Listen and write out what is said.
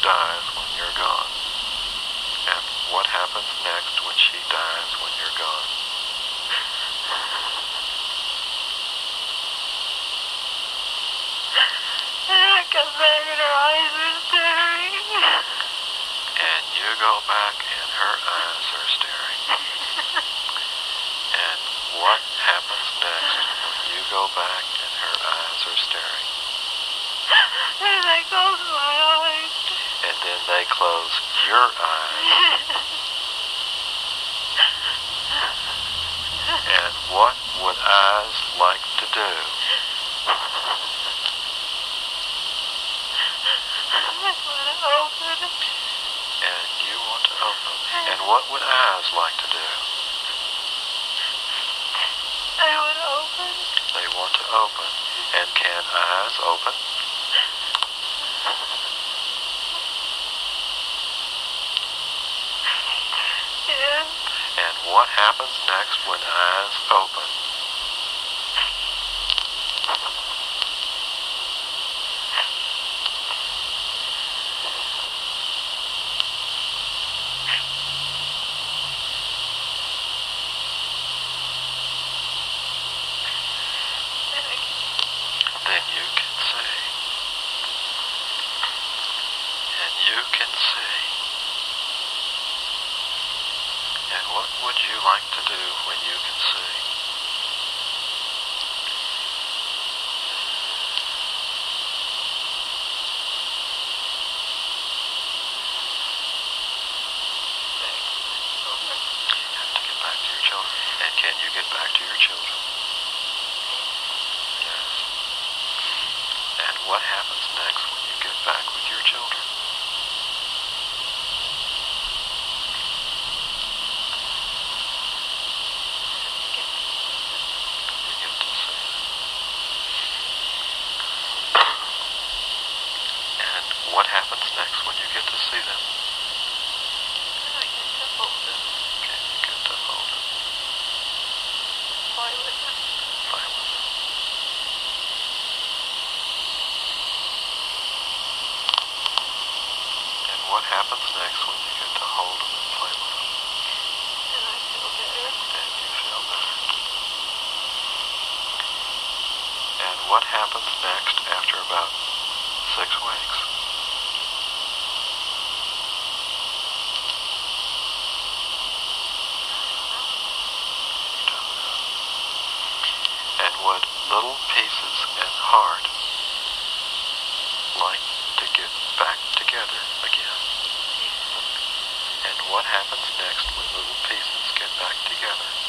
dies when you're gone? And what happens next when she dies when you're gone? And I come back and her eyes are staring. And you go back and her eyes are staring. And what happens next when you go back and her eyes are staring? And I close my eyes. And then they close your eyes. And what would eyes like to do? I want to open. And you want to open. And what would eyes like to do? I want to open. They want to open. And can eyes open? Yeah. And what happens next when eyes open? Then you can see. And you can see. And what would you like to do when you can see? You have to get back to your children. And can you get back to your children? Yes. And what happens next when you get back with your children? You get to see them. And what happens next when you get to see them? I get to hold them. Can you get to hold them? Play with them. Play with them. And what happens next when you get to hold them and play with them? And I feel better. And you feel better. And what happens next after about 6 weeks? You don't know. And would little pieces and heart like to get back together again? And what happens next when little pieces get back together?